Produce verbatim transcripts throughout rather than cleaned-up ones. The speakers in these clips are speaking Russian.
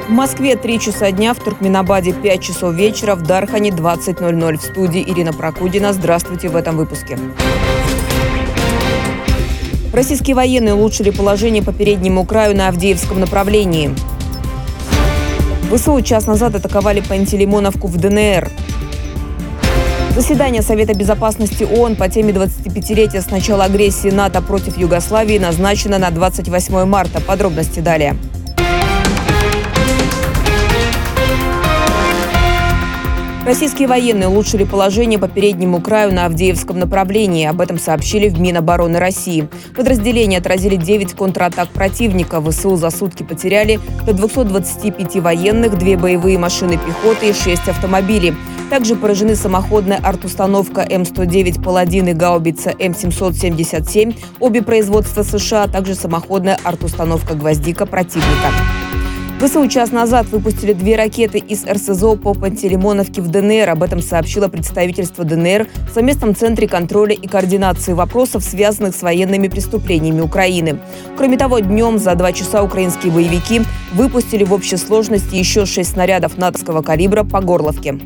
В Москве три часа дня, в Туркменабаде пять часов вечера, в Дархане двадцать ноль ноль. В студии Ирина Прокудина. Здравствуйте в этом выпуске. Российские военные улучшили положение по переднему краю на Авдеевском направлении. ВСУ час назад атаковали Пантелеймоновку в ДНР. Заседание Совета безопасности ООН по теме двадцатипятилетия с начала агрессии НАТО против Югославии назначено на двадцать восьмое марта. Подробности далее. Российские военные улучшили положение по переднему краю на Авдеевском направлении. Об этом сообщили в Минобороны России. Подразделения отразили девять контратак противника. ВСУ за сутки потеряли до двухсот двадцати пяти военных, две боевые машины пехоты и шесть автомобилей. Также поражены самоходная артустановка М сто девять «Паладин» и гаубица М семьсот семьдесят семь, обе производства США, а также самоходная артустановка «Гвоздика» противника. ВСУ час назад выпустили две ракеты из эр эс зэ о по Пантелеймоновке в ДНР. Об этом сообщило представительство ДНР в совместном центре контроля и координации вопросов, связанных с военными преступлениями Украины. Кроме того, днем за два часа украинские боевики выпустили в общей сложности еще шесть снарядов натовского калибра по Горловке.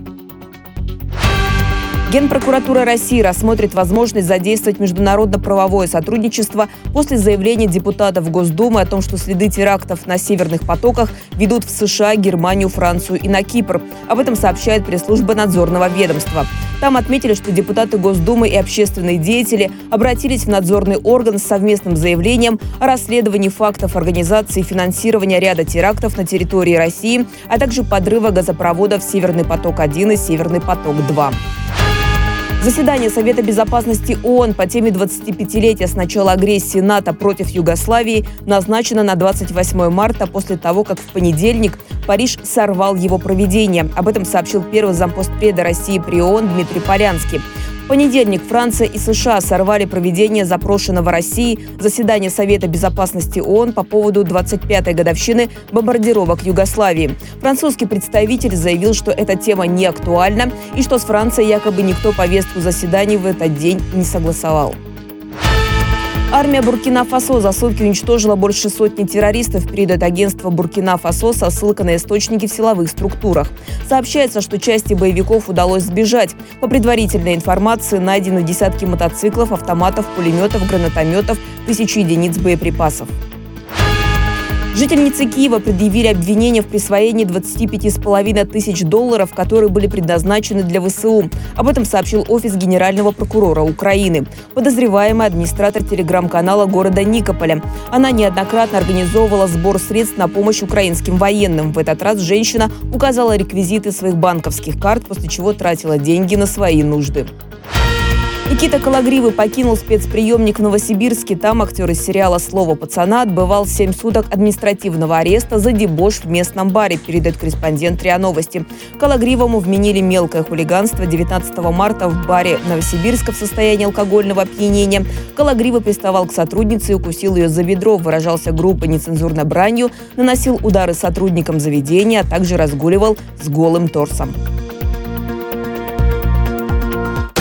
Генпрокуратура России рассмотрит возможность задействовать международно-правовое сотрудничество после заявления депутатов Госдумы о том, что следы терактов на северных потоках ведут в США, Германию, Францию и на Кипр. Об этом сообщает пресс-служба надзорного ведомства. Там отметили, что депутаты Госдумы и общественные деятели обратились в надзорный орган с совместным заявлением о расследовании фактов организации и финансирования ряда терактов на территории России, а также подрыва газопроводов «Северный поток-один» и «Северный поток-два». Заседание Совета безопасности ООН по теме двадцатипятилетия с начала агрессии НАТО против Югославии назначено на двадцать восьмое марта после того, как в понедельник Париж сорвал его проведение. Об этом сообщил первый зампостпреда России при ООН Дмитрий Полянский. В понедельник Франция и США сорвали проведение запрошенного Россией заседания Совета безопасности ООН по поводу двадцать пятой годовщины бомбардировок Югославии. Французский представитель заявил, что эта тема не актуальна и что с Францией якобы никто повестку заседаний в этот день не согласовал. Армия Буркина-Фасо за сутки уничтожила больше сотни террористов, передает агентство Буркина-Фасо со ссылкой на источники в силовых структурах. Сообщается, что части боевиков удалось сбежать. По предварительной информации найдены десятки мотоциклов, автоматов, пулеметов, гранатометов, тысячи единиц боеприпасов. Жительницы Киева предъявили обвинение в присвоении двадцати пяти с половиной тысяч долларов, которые были предназначены для ВСУ. Об этом сообщил офис генерального прокурора Украины. Подозреваемая администратор телеграм-канала города Никополя. Она неоднократно организовывала сбор средств на помощь украинским военным. В этот раз женщина указала реквизиты своих банковских карт, после чего тратила деньги на свои нужды. Никита Кологривый покинул спецприемник в Новосибирске. Там актер из сериала «Слово пацана» отбывал семь суток административного ареста за дебош в местном баре, передает корреспондент РИА Новости. Кологривому вменили мелкое хулиганство. девятнадцатого марта в баре Новосибирска в состоянии алкогольного опьянения Кологривый приставал к сотруднице и укусил ее за бедро, выражался грубой нецензурной бранью, наносил удары сотрудникам заведения, а также разгуливал с голым торсом.